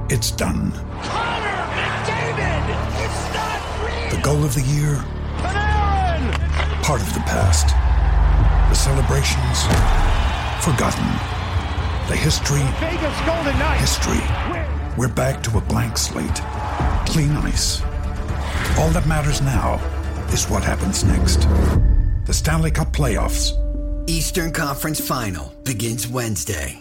It's done. Connor McDavid! It's not real! The goal of the year? Panarin! Part of the past. The celebrations? Forgotten. The history? Vegas Golden Knights! History. We're back to a blank slate. Clean ice. All that matters now is what happens next. The Stanley Cup playoffs. Eastern Conference Final begins Wednesday.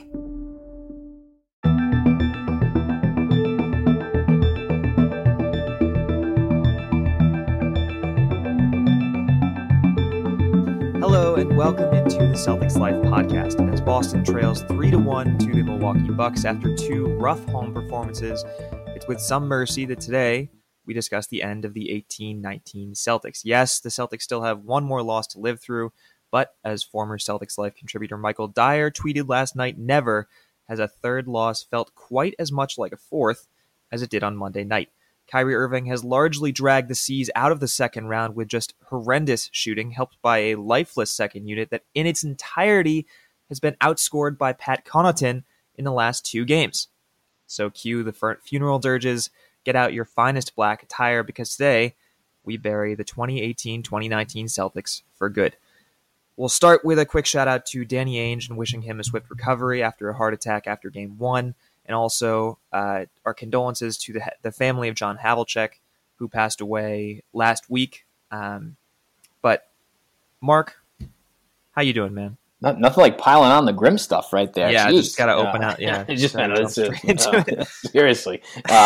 Hello and welcome into the Celtics Life podcast. As Boston trails 3-1 to the Milwaukee Bucks after two rough home performances, it's with some mercy that today we discuss the end of the 18-19 Celtics. Yes, the Celtics still have one more loss to live through, but as former Celtics Life contributor Michael Dyer tweeted last night, never has a third loss felt quite as much like a fourth as it did on Monday night. Kyrie Irving has largely dragged the C's out of the second round with just horrendous shooting, helped by a lifeless second unit that in its entirety has been outscored by Pat Connaughton in the last two games. So cue the funeral dirges, get out your finest black attire, because today we bury the 2018-2019 Celtics for good. We'll start with a quick shout out to Danny Ainge and wishing him a swift recovery after a heart attack after Game 1. And also our condolences to the family of John Havlicek, who passed away last week. But Mark, how you doing, man? Nothing like piling on the grim stuff right there. Yeah, Jeez. just got to open out. Yeah, Seriously.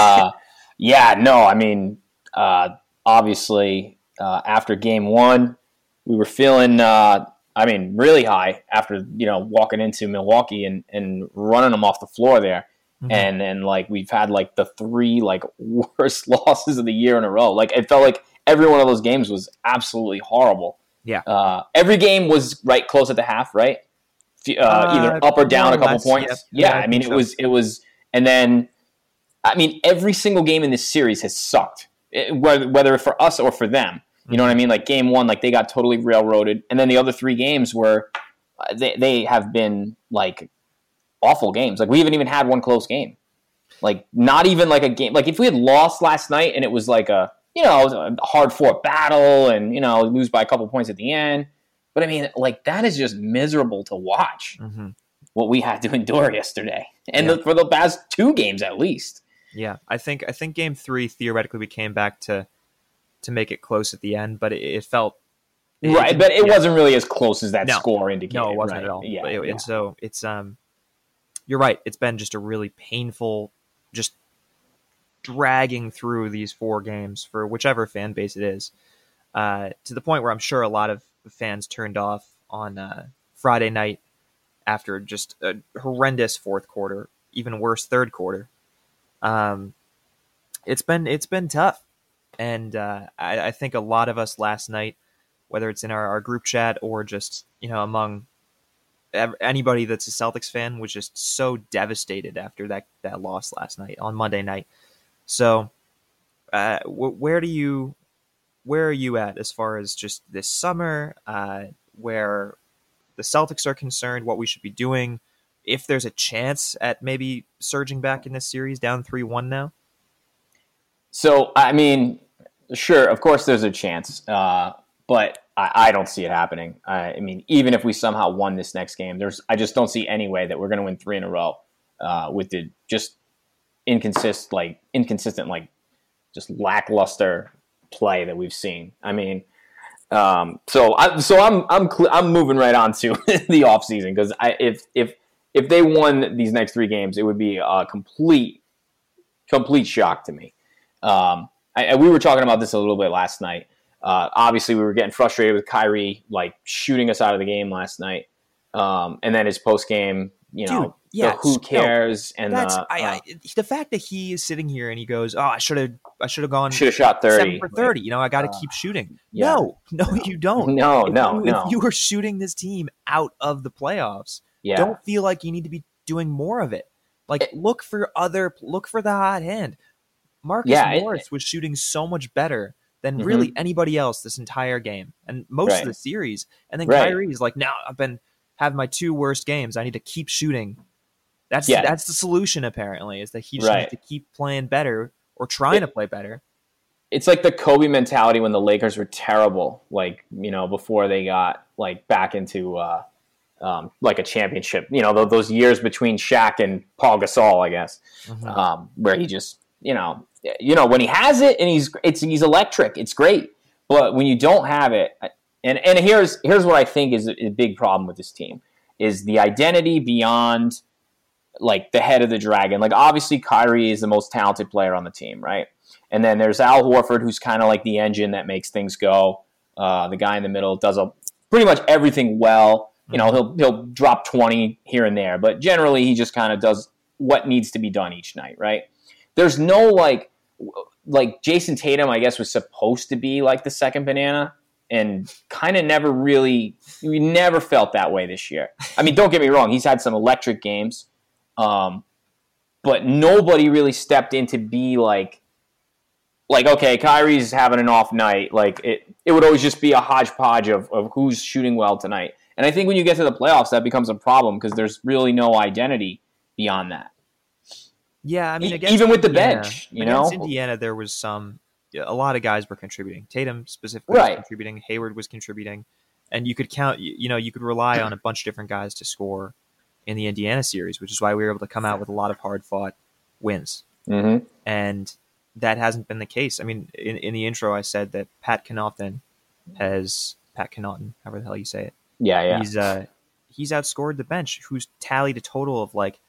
Obviously, after Game 1, we were feeling, really high after, walking into Milwaukee and running them off the floor there. Mm-hmm. And then, we've had, the three, worst losses of the year in a row. It felt like every one of those games was absolutely horrible. Yeah. Every game was right close at the half, right? Either up or down a couple points. Yeah, it was, and then, every single game in this series has sucked, whether for us or for them. You know what I mean? Game 1, they got totally railroaded, and then the other three games were, they have been awful games. We haven't even had one close game. Not even a game. If we had lost last night and it was a hard fought battle and lose by a couple points at the end. But that is just miserable to watch. Mm-hmm. What we had to endure yesterday, and for the past two games at least. Yeah, I think Game 3 theoretically we came back to make it close at the end, but it felt right. But it wasn't really as close as that score indicated. No, it wasn't right? at all. Yeah, and so it's you're right. It's been just a really painful, just dragging through these four games for whichever fan base it is, to the point where I'm sure a lot of fans turned off on Friday night after just a horrendous fourth quarter, even worse third quarter. It's been tough, and I think a lot of us last night, whether it's in our group chat or just among anybody that's a Celtics fan, was just so devastated after that loss last night on Monday night. So where are you at as far as just this summer, where the Celtics are concerned, what we should be doing, if there's a chance at maybe surging back in this series down 3-1 now? So, sure, of course there's a chance, but I don't see it happening. Even if we somehow won this next game, I just don't see any way that we're going to win three in a row with the just inconsistent, just lackluster play that we've seen. I'm moving right on to the offseason, because if they won these next three games, it would be a complete shock to me. We were talking about this a little bit last night. Obviously, we were getting frustrated with Kyrie shooting us out of the game last night, and then his post game, who cares? No, and the fact that he is sitting here and he goes, "Oh, I should have shot 30 7 for 30." I got to keep shooting. Yeah. No, you don't. No. If you were shooting this team out of the playoffs, don't feel like you need to be doing more of it. Look for the hot hand. Marcus Morris was shooting so much better than really anybody else this entire game and most of the series. And then Kyrie's no, I've been having my two worst games. I need to keep shooting. That's the solution, apparently, is that he just needs to keep playing better or trying to play better. It's like the Kobe mentality when the Lakers were terrible, like, before they got like back into like a championship, those years between Shaq and Paul Gasol, I guess, where he just, when he has it and he's electric, it's great. But when you don't have it, and here's what I think is a big problem with this team, is the identity beyond like the head of the dragon. Like, obviously Kyrie is the most talented player on the team, right? And then there's Al Horford, who's kind of like the engine that makes things go. The guy in the middle does pretty much everything well. He'll drop 20 here and there, but generally he just kind of does what needs to be done each night, right? There's no like Jason Tatum, I guess, was supposed to be like the second banana, and kind of we never felt that way this year. I mean, don't get me wrong, he's had some electric games, but nobody really stepped in to be like, okay, Kyrie's having an off night. Like, it would always just be a hodgepodge of who's shooting well tonight. And I think when you get to the playoffs, that becomes a problem because there's really no identity beyond that. Yeah, I mean, even with the bench, against Indiana, there was a lot of guys were contributing. Tatum specifically was contributing. Hayward was contributing, and you could count. You could rely on a bunch of different guys to score in the Indiana series, which is why we were able to come out with a lot of hard fought wins. Mm-hmm. And that hasn't been the case. I mean, in the intro, I said that Pat Connaughton, however the hell you say it. Yeah. He's outscored the bench, who's tallied a total of like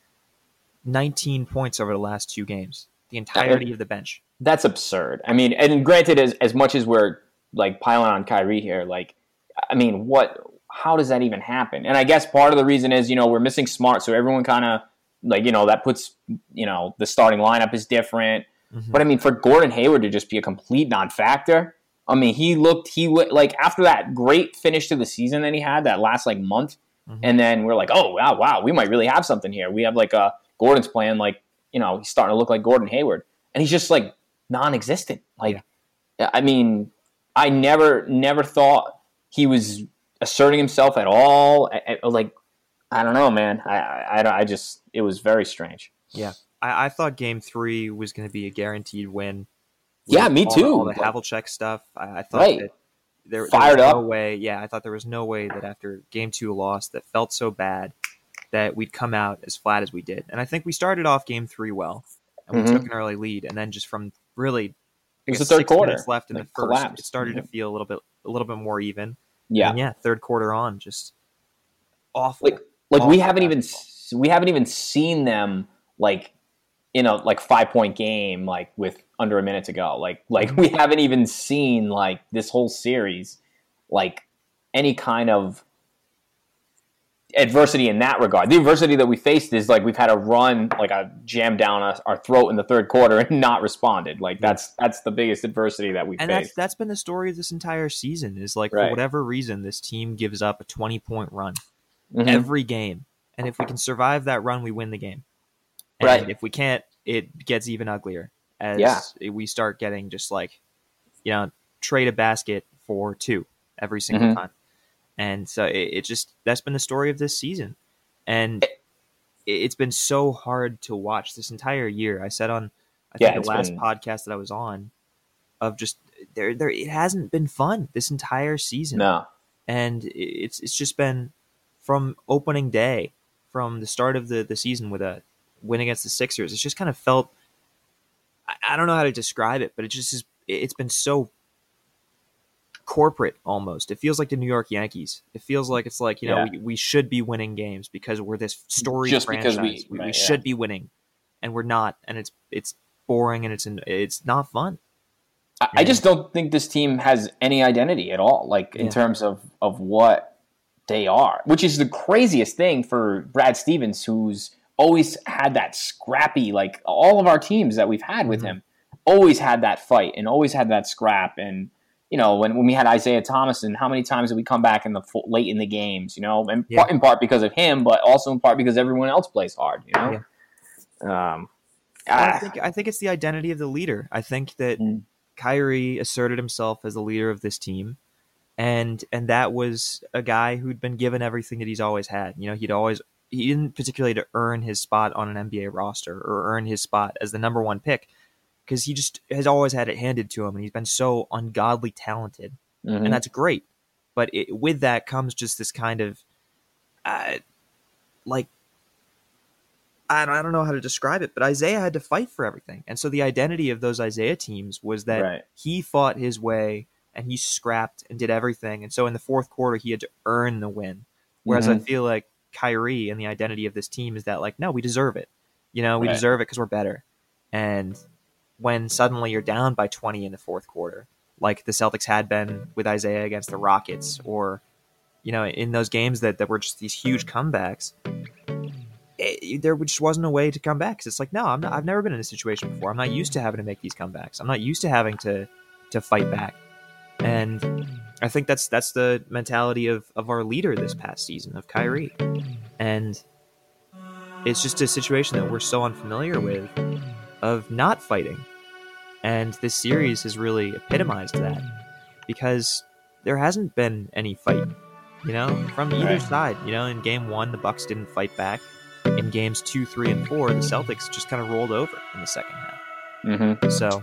19 points over the last 2 games. The entirety of the bench. That's absurd. I mean, and granted, as much as we're like piling on Kyrie here, like, I mean, how does that even happen? And I guess part of the reason is, we're missing Smart, so everyone kind of like, that puts, the starting lineup is different. Mm-hmm. But I mean, for Gordon Hayward to just be a complete non-factor, I mean, he like after that great finish to the season that he had that last like month, and then we're like, oh wow, we might really have something here. We have like Gordon's playing like, he's starting to look like Gordon Hayward, and he's just like non-existent. Like, I mean, I never thought he was asserting himself at all. Like, I don't know, man. I just, it was very strange. Yeah. I thought Game 3 was going to be a guaranteed win. Yeah, me too. All the Havlicek stuff. I thought that there was no way. Yeah, I thought there was no way that after Game 2 loss that felt so bad that we'd come out as flat as we did. And I think we started off Game 3 well, and we took an early lead, and then just from really, it was the third quarter left in the first, collapsed. It started to feel a little bit more even. Yeah, and third quarter on, just awful. Like we haven't even seen them like in a like 5-point game like with under a minute to go. Like we haven't even seen like this whole series like any kind of adversity in that regard. The adversity that we faced is like we've had a run like a jam down our throat in the third quarter and not responded. Like that's the biggest adversity that we faced. And that's been the story of this entire season is like for whatever reason this team gives up a 20-point run every game. And if we can survive that run, we win the game. And if we can't, it gets even uglier as we start getting just like, trade a basket for 2 every single time. And so that's been the story of this season. And it's been so hard to watch this entire year. I said on, the last podcast that I was on of just it hasn't been fun this entire season. No. And it's just been from opening day, from the start of the season with a win against the Sixers. It's just kind of felt, I don't know how to describe it, but it's been so corporate almost. It feels like the New York Yankees. It feels like it's like, we should be winning games because we're this storied franchise. Because we should be winning, and we're not. And it's boring and it's not fun. I just don't think this team has any identity at all, like in terms of what they are, which is the craziest thing for Brad Stevens, who's always had that scrappy, like all of our teams that we've had with him always had that fight and always had that scrap. And, when we had Isaiah Thomas, and how many times did we come back in the late in the games, and in part because of him, but also in part because everyone else plays hard, I think it's the identity of the leader. I think that Kyrie asserted himself as the leader of this team. And that was a guy who'd been given everything that he's always had. He'd always didn't particularly to earn his spot on an NBA roster or earn his spot as the number one pick, because he just has always had it handed to him, and he's been so ungodly talented, and that's great. But with that comes just this kind of, like, I don't know how to describe it, but Isaiah had to fight for everything. And so the identity of those Isaiah teams was that he fought his way and he scrapped and did everything. And so in the fourth quarter, he had to earn the win. Whereas I feel like Kyrie and the identity of this team is that, like, no, we deserve it. You know, we deserve it because we're better. And when suddenly you're down by 20 in the fourth quarter, like the Celtics had been with Isaiah against the Rockets, or, you know, in those games that were just these huge comebacks, there just wasn't a way to come back. 'Cause it's like, no, I've never been in a situation before. I'm not used to having to make these comebacks. I'm not used to having to fight back. And I think that's the mentality of our leader this past season, of Kyrie. And it's just a situation that we're so unfamiliar with, of not fighting. And this series has really epitomized that, because there hasn't been any fight, you know, from either side. You know, in game 1, the Bucks didn't fight back. In games 2, 3, and 4, the Celtics just kind of rolled over in the second half. So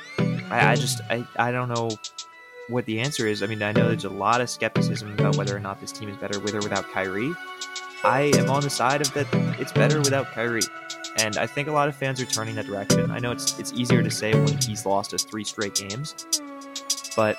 I don't know what the answer is. I mean, I know there's a lot of skepticism about whether or not this team is better with or without Kyrie. I am on the side of that it's better without Kyrie. And I think a lot of fans are turning that direction. I know it's easier to say when he's lost us 3 straight games, but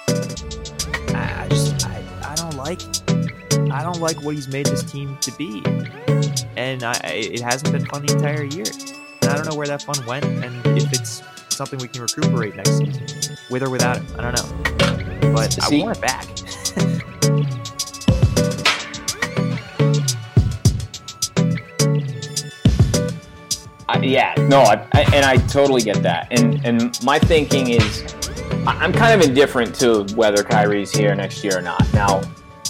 I don't like what he's made this team to be. And it hasn't been fun the entire year. And I don't know where that fun went, and if it's something we can recuperate next season, with or without it. I don't know. But I want it back. I totally get that. And my thinking is, I'm kind of indifferent to whether Kyrie's here next year or not. Now,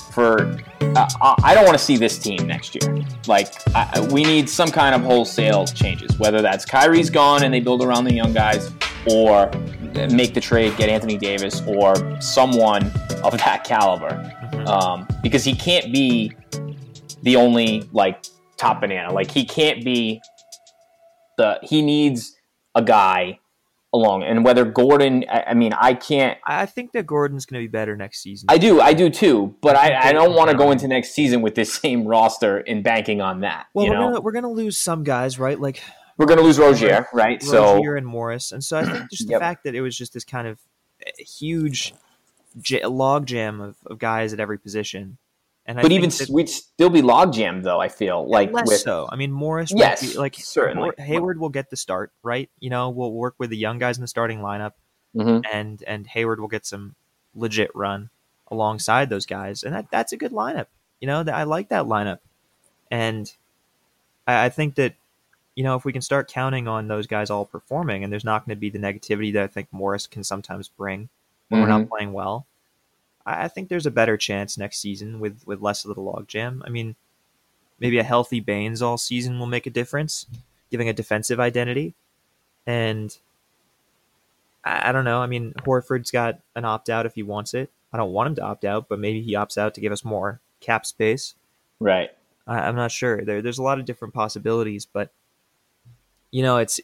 I don't want to see this team next year. Like, we need some kind of wholesale changes, whether that's Kyrie's gone and they build around the young guys, or make the trade, get Anthony Davis or someone of that caliber. Because he can't be the only, like, top banana. Like, he can't be he needs a guy along. And whether Gordon, I think that Gordon's going to be better next season. I do too, but I don't want to go into next season with this same roster and banking on that. Well, we're going to lose some guys, right? Like, we're going to lose Rozier, right? Rozier and Morris. And so I think just the fact that it was just this kind of huge logjam of guys at every position. And we'd still be logjammed, though, I feel. Like, less so. I mean, Morris, certainly. Hayward will get the start, right? You know, we'll work with the young guys in the starting lineup, and Hayward will get some legit run alongside those guys. And that's a good lineup. You know, I like that lineup. And I think that, you know, if we can start counting on those guys all performing, and there's not going to be the negativity that I think Morris can sometimes bring when we're not playing well, I think there's a better chance next season with less of the logjam. I mean, maybe a healthy Baines all season will make a difference, giving a defensive identity. And I don't know. I mean, Horford's got an opt-out if he wants it. I don't want him to opt out, but maybe he opts out to give us more cap space. Right. I'm not sure. There's a lot of different possibilities, but, you know, it's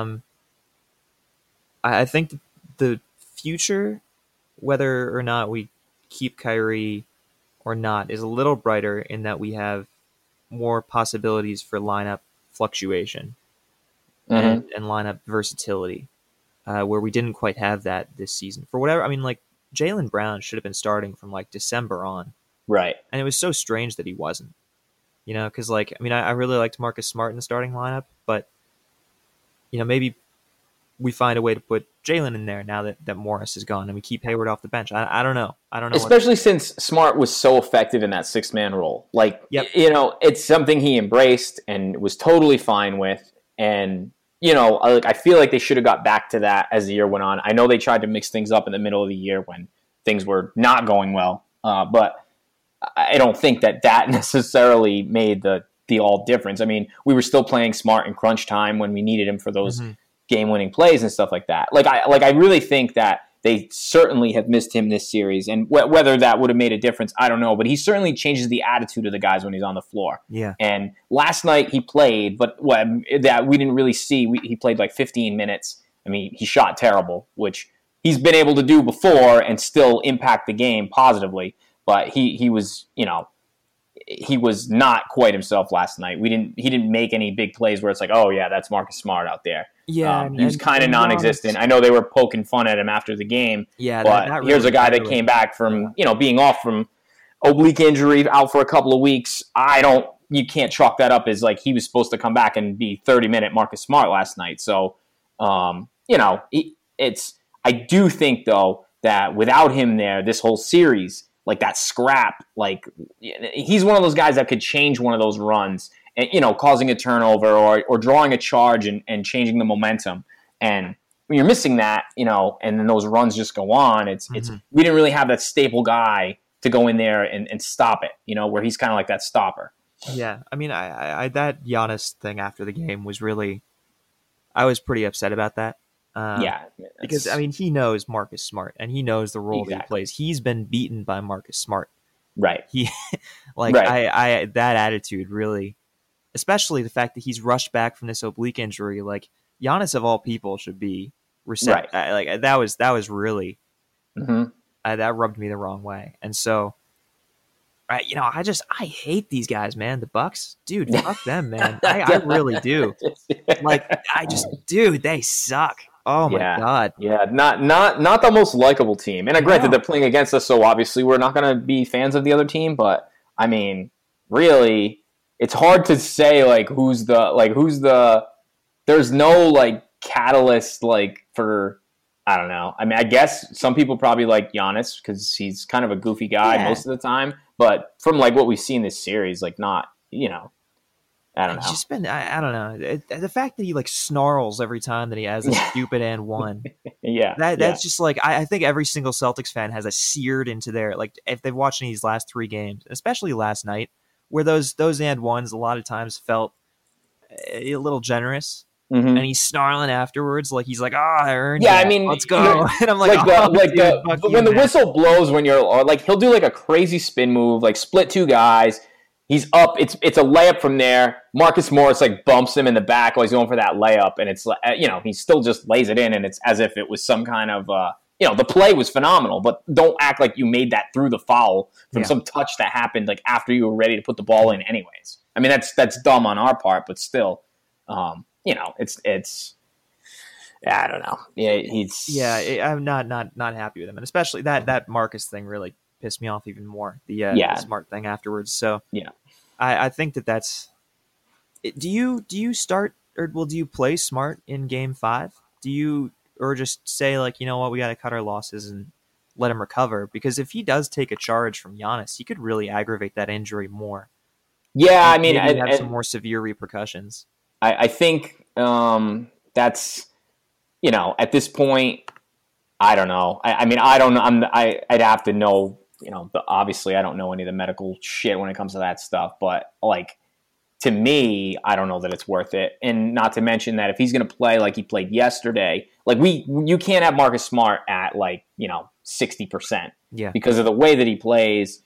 I think the future, whether or not we keep Kyrie or not, is a little brighter in that we have more possibilities for lineup fluctuation and lineup versatility, where we didn't quite have that this season. For whatever, I mean, like, Jaylen Brown should have been starting from, like, December on. Right. And it was so strange that he wasn't. You know, because, like, I mean, I really liked Marcus Smart in the starting lineup, but, you know, maybe we find a way to put Jaylen in there now that Morris is gone, and we keep Hayward off the bench. I don't know. Especially since Smart was so effective in that 6-man role. Like, you know, it's something he embraced and was totally fine with. And, you know, I feel like they should have got back to that as the year went on. I know they tried to mix things up in the middle of the year when things were not going well, but I don't think that necessarily made the all difference. I mean, we were still playing Smart in crunch time when we needed him for those game-winning plays and stuff like that. Like I really think that they certainly have missed him this series. And whether that would have made a difference, I don't know. But he certainly changes the attitude of the guys when he's on the floor. Yeah. And last night he played, but that we didn't really see. He played like 15 minutes. I mean, he shot terrible, which he's been able to do before and still impact the game positively. But he was, he was not quite himself last night. He didn't make any big plays where it's like, oh yeah, that's Marcus Smart out there. Yeah, he was kind of non-existent. I know they were poking fun at him after the game. Yeah, but that here's a guy that came back from being off from oblique injury, out for a couple of weeks. You can't chalk that up as like he was supposed to come back and be 30-minute Marcus Smart last night. So, I do think though that without him there, this whole series, like that scrap, like he's one of those guys that could change one of those runs and, causing a turnover or drawing a charge and changing the momentum. And when you're missing that, and then those runs just go on, it's we didn't really have that staple guy to go in there and stop it, where he's kind of like that stopper. Yeah. I mean, I that Giannis thing after the game was really, I was pretty upset about that. Because I mean, he knows Marcus Smart and he knows the role that he plays. He's been beaten by Marcus Smart. Right. I that attitude really, especially the fact that he's rushed back from this oblique injury, like Giannis of all people should be receptive. Right. That was really, that rubbed me the wrong way. And so, I hate these guys, man. The Bucks, dude, fuck them, man. I really do. They suck. Oh my God. Yeah, not the most likable team. And granted, they're playing against us, so obviously we're not going to be fans of the other team. But I mean, really, it's hard to say who's the. There's no catalyst for. I don't know. I mean, I guess some people probably like Giannis because he's kind of a goofy guy most of the time. But from what we've seen this series, not, I don't know. It's just been, I don't know. The fact that he snarls every time that he has a stupid and one. That's just I think every single Celtics fan has a seared into their, if they've watched any of these last 3 games, especially last night, where those and ones a lot of times felt a little generous. And he's snarling afterwards, he's like, I earned it. I mean, let's go. And I'm like, when the whistle blows, when you're he'll do a crazy spin move, split 2 guys. He's up. It's a layup from there. Marcus Morris bumps him in the back while he's going for that layup, and it's he still just lays it in, and it's as if it was some kind of the play was phenomenal, but don't act like you made that through the foul from some touch that happened after you were ready to put the ball in anyways. I mean that's dumb on our part, but still. It's I don't know. I'm not happy with him, and especially that Marcus thing really pissed me off even more. The Smart thing afterwards. So I think that's. Do you start or do you play Smart in Game 5? Do you or just say you know what, we got to cut our losses and let him recover? Because if he does take a charge from Giannis, he could really aggravate that injury more. Yeah, I mean, have some more severe repercussions. I think that's, at this point, I don't know. I mean, I don't know. I'd have to know, obviously I don't know any of the medical shit when it comes to that stuff. But to me, I don't know that it's worth it. And not to mention that if he's going to play like he played yesterday, you can't have Marcus Smart at 60%. Yeah. Because of the way that he plays,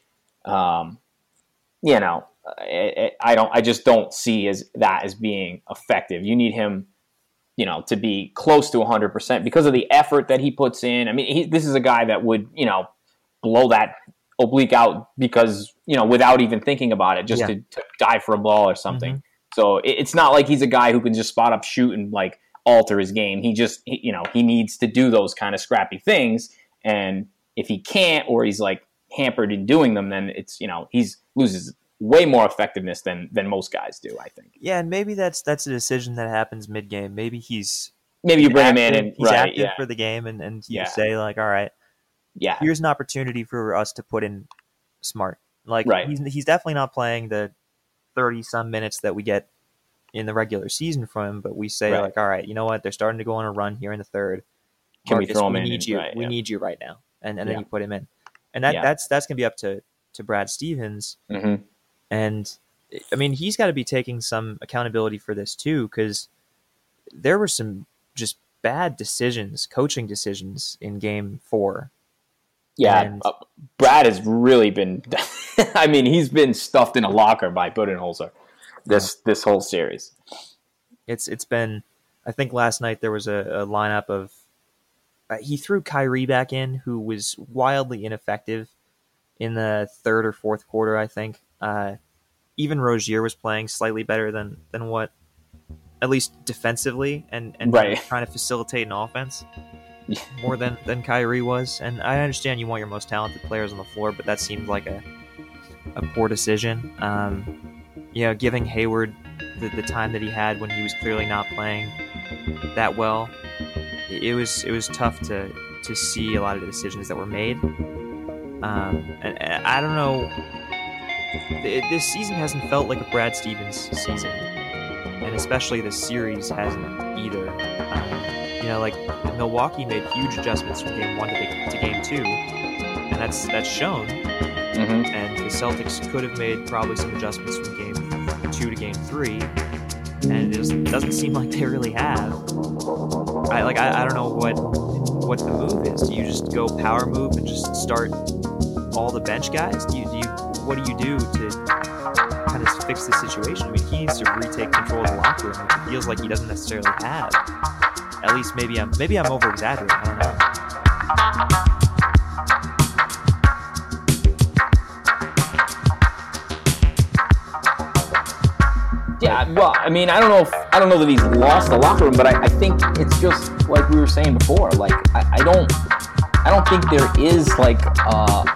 I just don't see that as being effective. You need him, to be close to 100% because of the effort that he puts in. I mean, this is a guy that would, blow that oblique out because, without even thinking about it, just to dive for a ball or something. So it's not like he's a guy who can just spot up, shoot, and alter his game. He just, he needs to do those kind of scrappy things. And if he can't, or he's hampered in doing them, then it's, he's loses way more effectiveness than most guys do, I think. Yeah, and maybe that's a decision that happens mid-game. Maybe you bring him in and he's active for the game, and you say all right, here's an opportunity for us to put in Smart. He's definitely not playing the 30-some minutes that we get in the regular season from him, but we say all right, you know what? They're starting to go on a run here in the third. Can Marcus, we throw him in? We need you right now, and then you put him in, and that's gonna be up to Brad Stevens. And I mean, he's got to be taking some accountability for this too, because there were some just bad decisions, coaching decisions in Game 4. Yeah, Brad has really been. I mean, he's been stuffed in a locker by Budenholzer this whole series. It's been. I think last night there was a lineup of. He threw Kyrie back in, who was wildly ineffective in the third or fourth quarter. I think even Rozier was playing slightly better than what, at least defensively, and right. trying to facilitate an offense. More than Kyrie was. And I understand you want your most talented players on the floor, but that seemed like a poor decision. Giving Hayward the time that he had when he was clearly not playing that well, it was tough to see a lot of the decisions that were made. And I don't know, this season hasn't felt like a Brad Stevens season, and especially this series hasn't either. Like Milwaukee made huge adjustments from Game 1 to Game 2, and that's shown. Mm-hmm. And the Celtics could have made probably some adjustments from Game 2 to Game 3, and it doesn't seem like they really have. I don't know what the move is. Do you just go power move and just start all the bench guys? What do you do to kind of fix the situation? I mean, he needs to retake control of the locker room, which it feels like he doesn't necessarily have. At least maybe I'm over exaggerating. I don't know. Yeah, well, I mean, I don't know that he's lost the locker room, but I think it's just like we were saying before. Like I don't think there is like a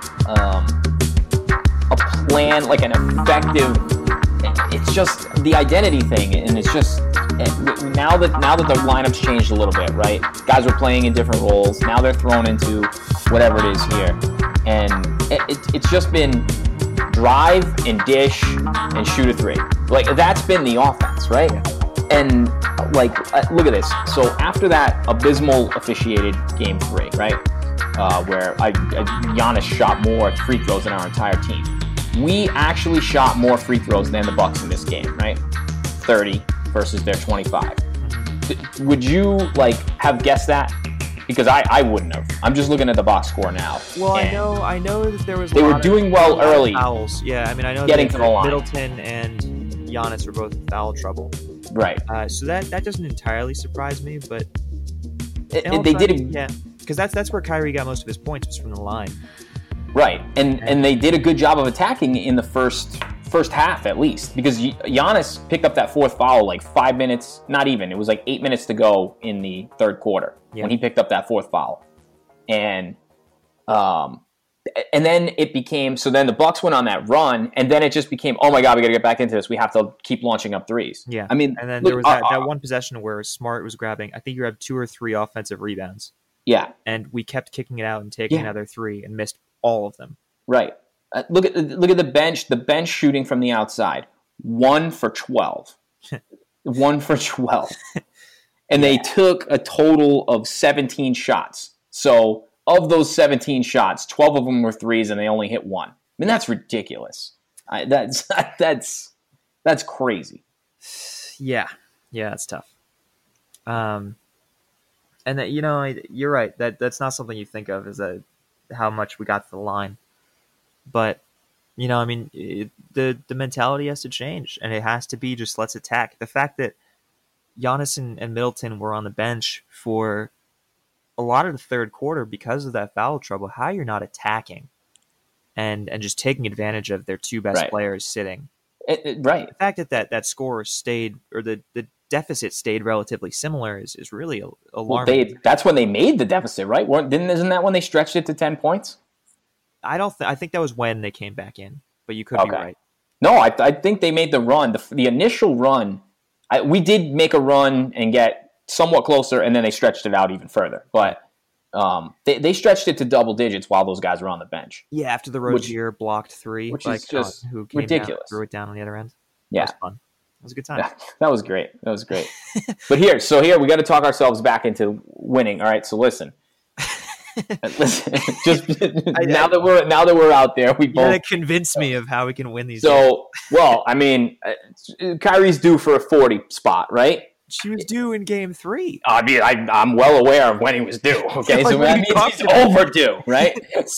plan, like an effective. It's just the identity thing, and it's just. Now that the lineup's changed a little bit, right? Guys are playing in different roles. Now they're thrown into whatever it is here, and it's just been drive and dish and shoot a three. Like that's been the offense, right? And like look at this. So after that abysmal officiated Game 3, right, where Giannis shot more free throws than our entire team. We actually shot more free throws than the Bucks in this game, right? 30. Versus their 25. Would you have guessed that? Because I wouldn't have. I'm just looking at the box score now. Well, I know that there was. They were doing well early. Fouls. Yeah, I mean, I know getting to the line. Middleton and Giannis were both in foul trouble. Right. So that doesn't entirely surprise me, but they did it. Yeah, because that's where Kyrie got most of his points, was from the line. Right, and they did a good job of attacking in the first half at least, because Giannis picked up that fourth foul 5 minutes, not even. It was 8 minutes to go in the third quarter when he picked up that fourth foul, and then it became so. Then the Bucks went on that run, and then it just became, oh my God, we got to get back into this. We have to keep launching up threes. Yeah, I mean, and then there was that one possession where Smart was grabbing. I think you grabbed 2 or 3 offensive rebounds. Yeah, and we kept kicking it out and taking another 3 and missed all of them. Right. Look at the bench. The bench shooting from the outside, 1 for 12, 1 for 12, and they took a total of 17 shots. So of those 17 shots, 12 of them were threes, and they only hit 1. I mean, that's ridiculous. That's crazy. Yeah, that's tough. And that, you're right. That's not something you think of, is that how much we got to the line. But, I mean, the mentality has to change, and it has to be just let's attack. The fact that Giannis and Middleton were on the bench for a lot of the third quarter because of that foul trouble, how you're not attacking and just taking advantage of their 2 best players sitting. Right. The fact that score stayed, or the deficit stayed relatively similar is really alarming. Well, that's when they made the deficit, right? Isn't that when they stretched it to 10 points? I think that was when they came back in, but you could be right. No, I think they made the run. The initial run, we did make a run and get somewhat closer, and then they stretched it out even further. But they stretched it to double digits while those guys were on the bench. Yeah, after the Rozier blocked 3, which is just who came ridiculous. Down, threw it down on the other end. Yeah, that was fun. It was a good time. Yeah, that was great. But here we got to talk ourselves back into winning. All right, so listen. Listen, just now that we're out there, we both gotta convince me of how we can win these. So, games. Well, I mean, Kyrie's due for a 40 spot, right? She was due in Game 3. I mean, I'm well aware of when he was due. Okay, so that means he's overdue, right?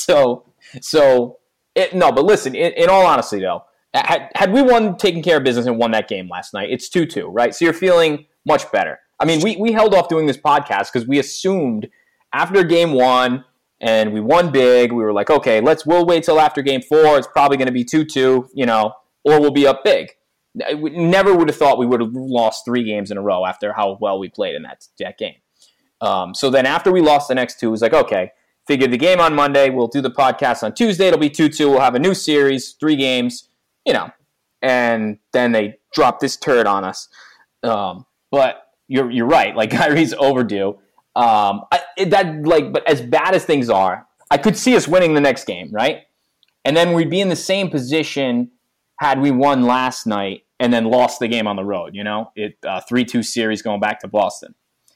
But listen. In all honesty, though, had we taken care of business and won that game last night, it's 2-2, right? So you're feeling much better. I mean, we held off doing this podcast because we assumed after Game 1 and we won big, we were like, okay, we'll wait till after Game 4. It's probably going to be 2-2, or we'll be up big. We never would have thought we would have lost 3 games in a row after how well we played in that game. So then after we lost the next 2, it was like, okay, figure the game on Monday. We'll do the podcast on Tuesday. It'll be 2-2. We'll have a new series, 3 games, and then they drop this turd on us. But you're right. Like, Kyrie's overdue. But as bad as things are, I could see us winning the next game, right? And then we'd be in the same position had we won last night and then lost the game on the road, 3-2 series going back to Boston.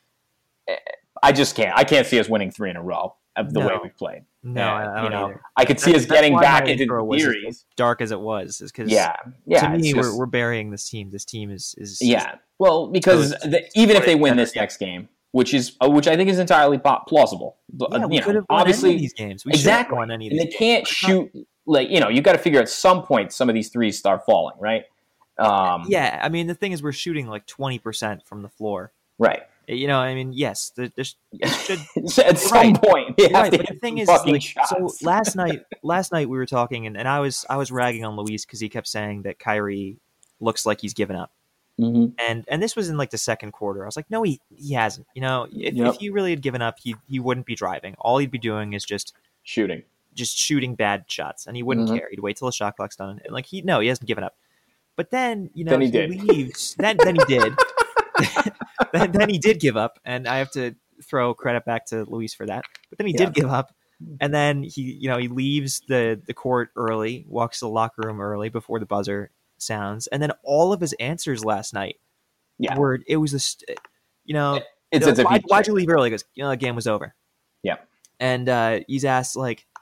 I just can't. I can't see us winning 3 in a row of the way we've played. No, I don't either. I could see us getting back into the series. As dark as it was, is because to me, we're burying this team. This team is well, because even if they win this next game, which I think is entirely plausible. Yeah, we could have won obviously any of these games. We exactly. Won any of these and they can't shoot. You got to figure at some point some of these threes start falling, right? Yeah, I mean the thing is we're shooting like 20% from the floor, right? Yes, there should at some point. Right, but the thing is, so last night we were talking, and I was ragging on Luis because he kept saying that Kyrie looks like he's given up, and this was in like the second quarter. I was like, no, he hasn't. If he really had given up, he wouldn't be driving. All he'd be doing is just shooting bad shots, and he wouldn't care. He'd wait till the shot clock's done, and he hasn't given up. But then then he leaves. Then he did. then he did give up, and I have to throw credit back to Luis for that. But then he did give up, and then he leaves the court early, walks to the locker room early before the buzzer sounds, and then all of his answers last night were it was this why'd you leave early? He goes, the game was over. Yeah, and he's asked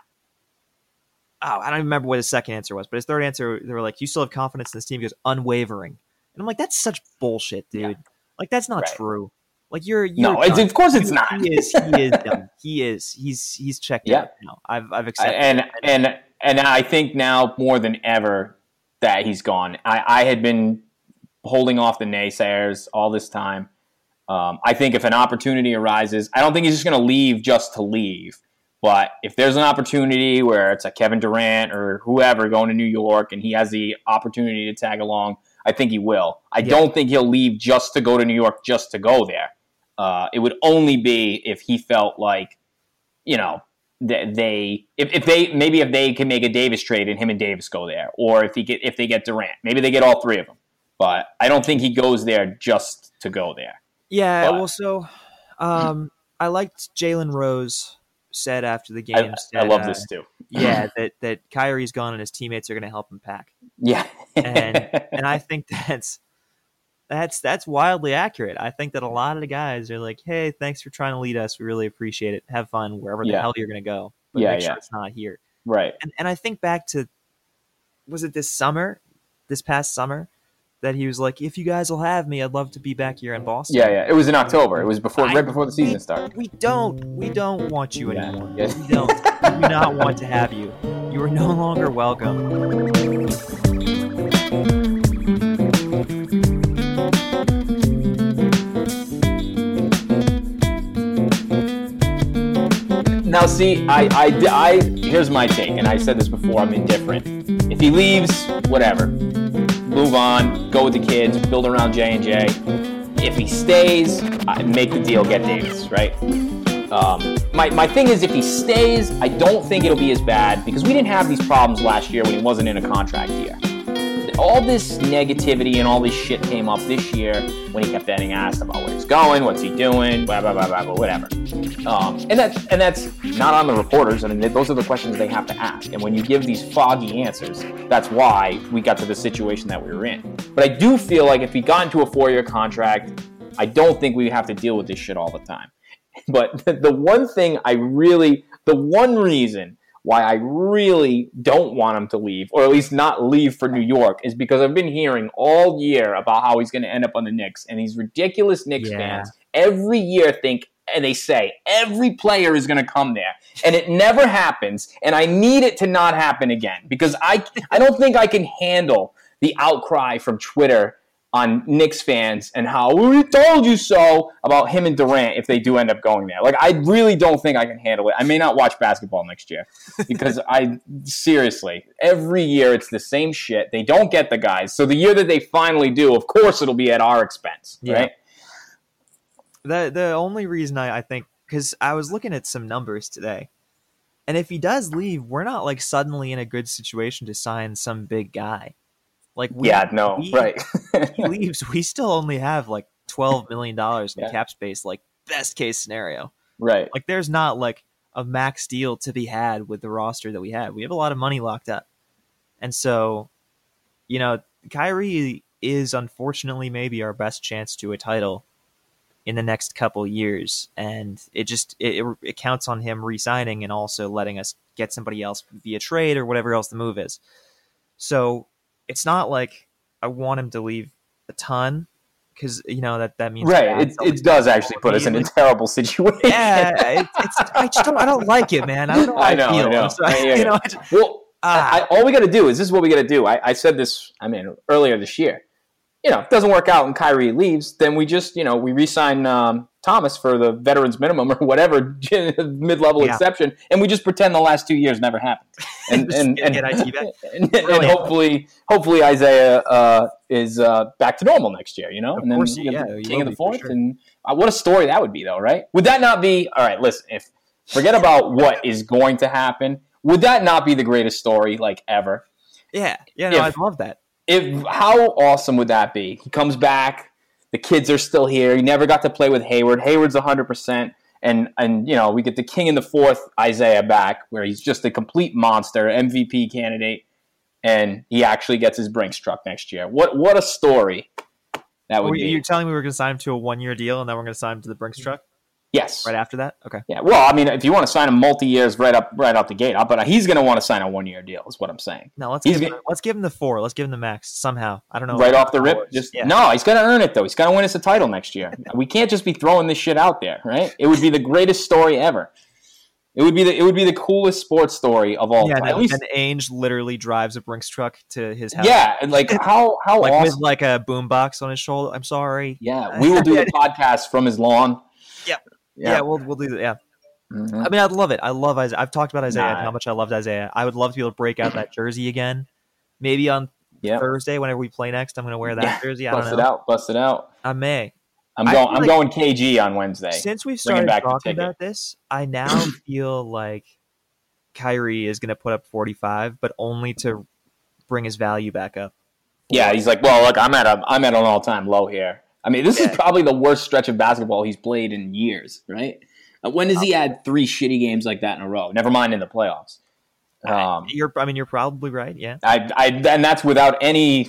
I don't remember what his second answer was, but his third answer, they were like, you still have confidence in this team? He goes, unwavering. And I'm like, that's such bullshit, dude. Yeah. That's not true. You're no, of course it's not. He is done. He is. He's checked out now. I've accepted it. And I think now more than ever that he's gone. I had been holding off the naysayers all this time. I think if an opportunity arises, I don't think he's just going to leave just to leave. But if there's an opportunity where it's a Kevin Durant or whoever going to New York and he has the opportunity to tag along, I think he will. I don't think he'll leave just to go to New York just to go there. It would only be if he felt like, if they can make a Davis trade and him and Davis go there, or if they get Durant, maybe they get all 3 of them. But I don't think he goes there just to go there. Yeah. Also, I liked Jalen Rose said after the game. I love this too. Yeah, that Kyrie's gone and his teammates are going to help him pack. Yeah, and I think that's wildly accurate. I think that a lot of the guys are like, "Hey, thanks for trying to lead us. We really appreciate it. Have fun wherever the hell you're going to go, but make sure it's not here." Right. And I think back to, was it this past summer? That he was like, if you guys will have me, I'd love to be back here in Boston. Yeah. It was in October. It was right before the season started. We don't want you anymore. Yeah. We don't. We do not want to have you. You are no longer welcome. Now, see, I here's my take, and I said this before. I'm indifferent. If he leaves, whatever. Move on, go with the kids, build around J&J. If he stays, make the deal, get Davis, right? My thing is, if he stays, I don't think it'll be as bad because we didn't have these problems last year when he wasn't in a contract year. All this negativity and all this shit came up this year when he kept getting asked about where he's going, what's he doing, blah, blah, blah, blah, blah, whatever. And that's not on the reporters. I mean, those are the questions they have to ask. And when you give these foggy answers, that's why we got to the situation that we were in. But I do feel like if he got into a 4-year contract, I don't think we have to deal with this shit all the time. But the one reason why I really don't want him to leave, or at least not leave for New York, is because I've been hearing all year about how he's going to end up on the Knicks, and these ridiculous Knicks fans every year think, and they say, every player is going to come there, and it never happens, and I need it to not happen again, because I don't think I can handle the outcry from Twitter on Knicks fans and how we told you so about him and Durant if they do end up going there. Like, I really don't think I can handle it. I may not watch basketball next year because seriously, every year it's the same shit. They don't get the guys. So the year that they finally do, of course it'll be at our expense, right? The only reason I think, because I was looking at some numbers today, and if he does leave, we're not like suddenly in a good situation to sign some big guy. Like right. He leaves, we still only have like $12 million in cap space, like best case scenario. Right. Like there's not like a max deal to be had with the roster that we have. We have a lot of money locked up. And so, you know, Kyrie is unfortunately maybe our best chance to a title in the next couple years. And it counts on him re-signing and also letting us get somebody else via trade or whatever else the move is. So it's not like I want him to leave a ton, because you know that means it does actually put us in a terrible situation. Yeah, I don't like it, man. I don't know how I feel. I know. So, all we got to do is this is what we got to do. I said this, earlier this year. You know, if it doesn't work out and Kyrie leaves, then we just, we re-sign Thomas for the veterans minimum or whatever mid-level exception, and we just pretend the last 2 years never happened. And get IT back. And hopefully Isaiah is back to normal next year, and then King of the Fourth. Sure. And what a story that would be, though, right? Would that not be all right? Listen, forget about what is going to happen. Would that not be the greatest story like ever? Yeah, I'd love that. How awesome would that be? He comes back. The kids are still here. He never got to play with Hayward. Hayward's 100%. And we get the King in the Fourth Isaiah back, where he's just a complete monster, MVP candidate, and he actually gets his Brinks truck next year. What a story that would be. You're telling me we're going to sign him to a 1-year deal, and then we're going to sign him to the Brinks truck? Yes. Right after that? Okay. Yeah. Well, if you want to sign him multi-years right out the gate, but he's going to want to sign a 1-year deal is what I'm saying. No, let's give him the 4. Let's give him the max somehow. I don't know. Right off the rip? No, he's got to earn it, though. He's got to win us a title next year. We can't just be throwing this shit out there, right? It would be the greatest story ever. It would be the coolest sports story of all time. And Ainge literally drives a Brinks truck to his house. Yeah, and how like awesome. With like a boombox on his shoulder. I'm sorry. Yeah, we will do the podcast from his lawn. Yep. Yeah, we'll do that. Yeah. Mm-hmm. I'd love it. I love Isaiah. I've talked about Isaiah and how much I loved Isaiah. I would love to be able to break out that jersey again. Maybe on Thursday, whenever we play next, I'm going to wear that jersey. I don't know. Bust it out. I may. I'm going KG on Wednesday. Since we've started talking about this, I now feel like Kyrie is going to put up 45, but only to bring his value back up. Yeah, he's like, well, look, I'm at an all-time low here. This is probably the worst stretch of basketball he's played in years, right? When has he had 3 shitty games like that in a row? Never mind in the playoffs. You're probably right. Yeah. And that's without any,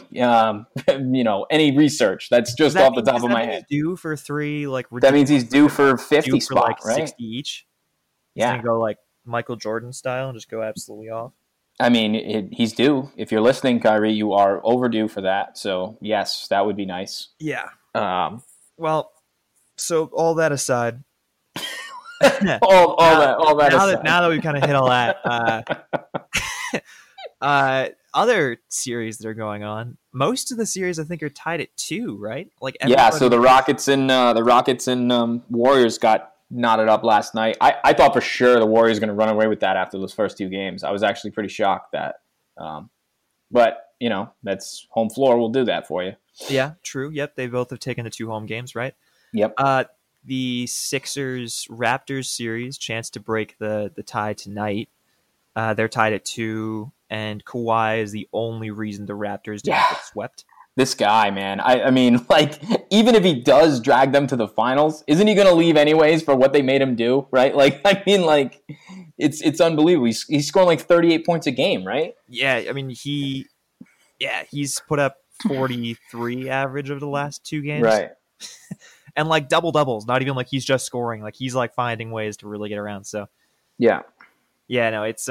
any research. That's just off the top of my head. Due for 3, that means he's due for 50 spot, right? 60 each. Yeah. He's gonna go like Michael Jordan style and just go absolutely off. He's due. If you're listening, Kyrie, you are overdue for that. So yes, that would be nice. Yeah. Well, so all that aside, all that aside. Now that we've kind of hit all that, other series that are going on, most of the series I think are tied at 2, right? So the Rockets and Warriors got knotted up last night. I thought for sure the Warriors were going to run away with that after those first 2 games. I was actually pretty shocked that, but that's home floor will do that for you. Yeah, true. Yep, they both have taken the 2 home games, right? Yep. The Sixers-Raptors series, chance to break the tie tonight. They're tied at 2, and Kawhi is the only reason the Raptors didn't get swept. This guy, man. Even if he does drag them to the finals, isn't he going to leave anyways for what they made him do, right? It's unbelievable. He's scoring 38 points a game, right? Yeah, he's put up 43 average over the last 2 games. Right. And double doubles, not even he's just scoring. He's finding ways to really get around. So, yeah. Yeah, no, it's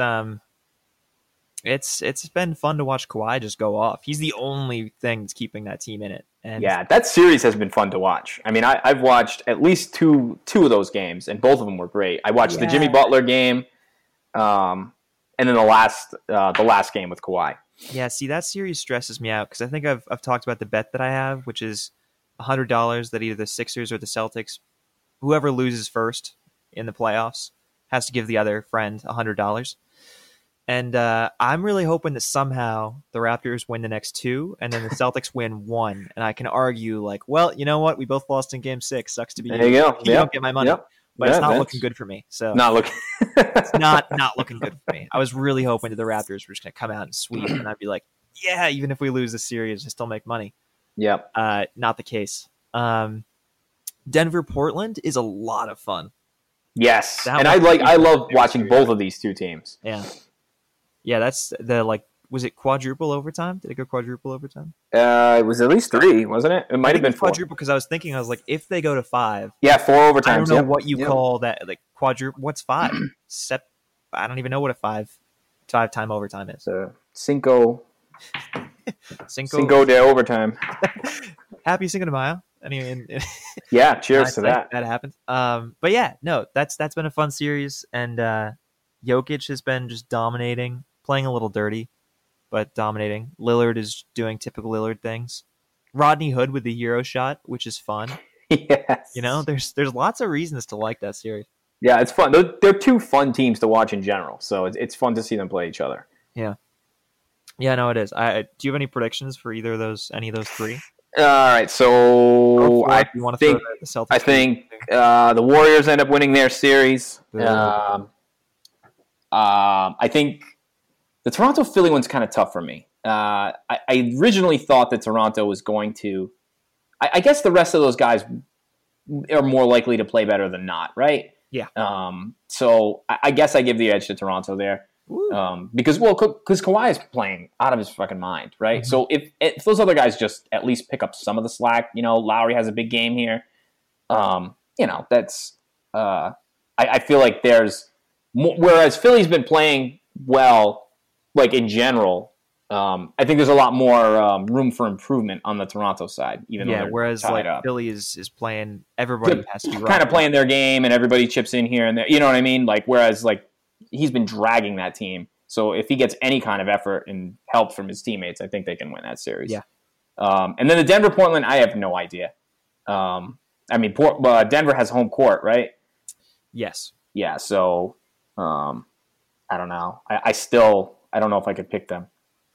been fun to watch Kawhi just go off. He's the only thing that's keeping that team in it. And yeah, that series has been fun to watch. I mean, I've watched at least two of those games, and both of them were great. I watched the Jimmy Butler game, and then the last game with Kawhi. Yeah, see, that series stresses me out because I think I've talked about the bet that I have, which is $100 that either the Sixers or the Celtics, whoever loses first in the playoffs, has to give the other friend $100. And I'm really hoping that somehow the Raptors win the next two, and then the Celtics win one. And I can argue, like, well, you know what? We both lost in Game 6. Sucks to be you. There you go. You don't get my money. Yep. But it's not looking good for me. So not looking. It's not looking good for me. I was really hoping that the Raptors were just going to come out and sweep, and I'd be like, yeah, even if we lose the series, I still make money. Yep. Not the case. Denver Portland is a lot of fun. Yes, and I love watching both of these two teams. Yeah, that's was it quadruple overtime? Did it go quadruple overtime? It was at least 3, wasn't it? It might have been 4. Quadruple because I was like, if they go to 5. Yeah, 4 overtimes. I don't know what you call that, like quadruple. What's 5? I don't even know what a 5-time overtime is. Cinco de overtime. Happy Cinco de Mayo. Anyway, yeah, cheers to that. That happened. But yeah, no, that's been a fun series, and Jokic has been just dominating, playing a little dirty, but dominating. Lillard is doing typical Lillard things. Rodney Hood with the hero shot, which is fun. Yes. You know, there's lots of reasons to like that series. Yeah, it's fun. They're two fun teams to watch in general, so it's fun to see them play each other. Yeah. Yeah, no, it is. Do you have any predictions for any of those 3? All right, so I think the Warriors end up winning their series. I think the Toronto-Philly one's kind of tough for me. I originally thought that Toronto was going to... I guess the rest of those guys are more likely to play better than not, right? Yeah. So I guess I give the edge to Toronto there. Because Kawhi is playing out of his fucking mind, right? Mm-hmm. So if those other guys just at least pick up some of the slack, Lowry has a big game here. That's I feel like there's more, whereas Philly's been playing well, like in general. I think there's a lot more room for improvement on the Toronto side. Whereas like up. Philly is playing, everybody has to be kind of playing their game, and everybody chips in here and there. You know what I mean? Like whereas like. He's been dragging that team. So if he gets any kind of effort and help from his teammates, I think they can win that series. Yeah. And then the Denver-Portland, I have no idea. Denver has home court, right? Yes. Yeah, so I don't know. I don't know if I could pick them.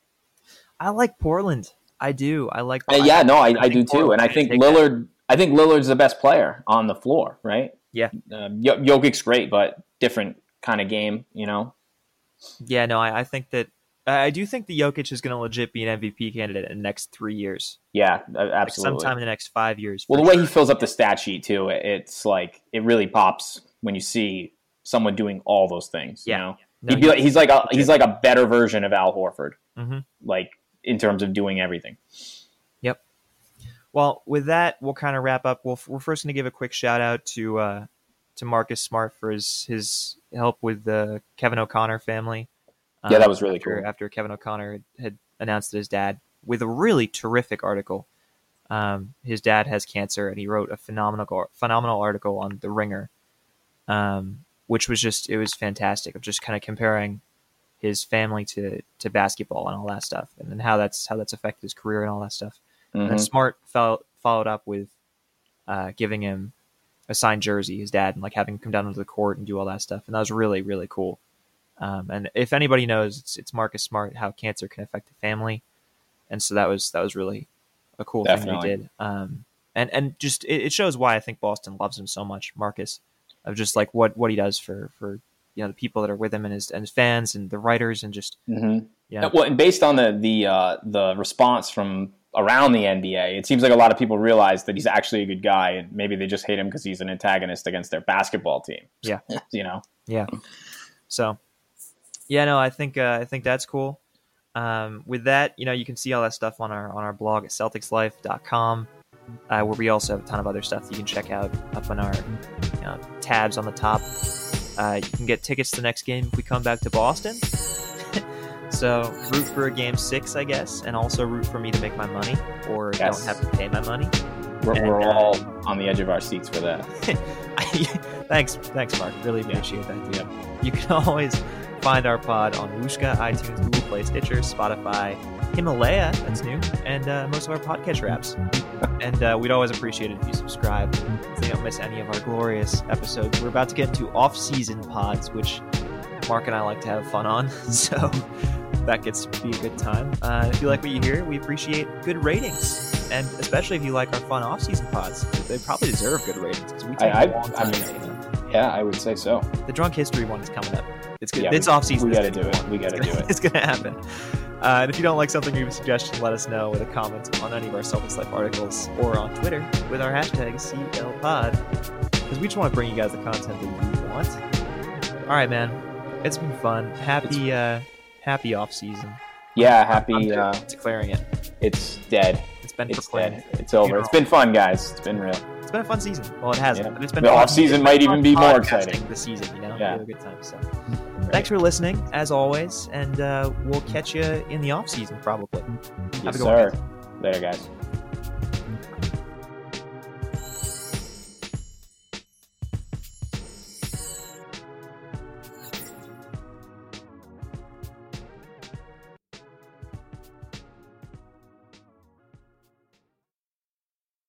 I like Portland. I do. I like I do too. And I think Lillard's the best player on the floor, right? Yeah. Jokic's great, but different kind of game, Yeah, no, I think that I do think the Jokic is going to legit be an MVP candidate in the next 3 years. Yeah, absolutely. Like sometime in the next 5 years. Well, the way he fills up the stat sheet too, it's like it really pops when you see someone doing all those things. Yeah, he's like a better version of Al Horford, like in terms of doing everything. Yep. Well, with that, we'll kind of wrap up. We're first going to give a quick shout out to Marcus Smart for his help with the Kevin O'Connor family. Yeah, that was really cool. After Kevin O'Connor had announced that his dad, with a really terrific article, his dad has cancer, and he wrote a phenomenal article on The Ringer, which was it was fantastic, of just kind of comparing his family to basketball and all that stuff, and then how that's affected his career and all that stuff. Mm-hmm. And then Smart followed up with giving him a signed jersey, his dad, and like having him come down to the court and do all that stuff. And that was really, really cool. And if anybody knows, it's Marcus Smart, how cancer can affect the family. And so that was really a cool thing that he did. And just, it shows why I think Boston loves him so much, Marcus, of just like what he does for the people that are with him and his fans and the writers and just, Well, and based on the response from around the NBA, it seems like a lot of people realize that he's actually a good guy, and maybe they just hate him because he's an antagonist against their basketball team. Yeah. Yeah. So, I think that's cool. With that, you can see all that stuff on our blog at CelticsLife.com, where we also have a ton of other stuff that you can check out up on our tabs on the top. You can get tickets to the next game if we come back to Boston. So root for a game 6, I guess, and also root for me to make my money, or don't have to pay my money. We're all on the edge of our seats for that. Thanks, Mark. Really appreciate that. Yeah. You can always find our pod on Wooshka, iTunes, Google Play, Stitcher, Spotify, Himalaya, that's new, and most of our podcast apps. And we'd always appreciate it if you subscribe so you don't miss any of our glorious episodes. We're about to get into off-season pods, which Mark and I like to have fun on, so that gets to be a good time. If you like what you hear, we appreciate good ratings. And especially if you like our fun off-season pods, they probably deserve good ratings because we take a long time to make them. Yeah, I would say so. The Drunk History one is coming up. It's good. It's off-season. We got to do it. We got to do it. It's going to happen. And if you don't like something, you have a suggestion, let us know with a comment on any of our Celtics Life articles or on Twitter with our hashtag CLPod, because we just want to bring you guys the content that you want. All right, man. It's been fun. Happy off-season. Yeah, happy. I'm declaring it. It's dead. It's been dead. It's over. It's been fun, guys. It's been real. It's been a fun season. Well, it hasn't. Yeah. But it's been the off-season might even be more exciting. This season, you know? Yeah. We had a good time. So, Thanks for listening, as always, and we'll catch you in the off-season, probably. Yes, sir. Later, guys.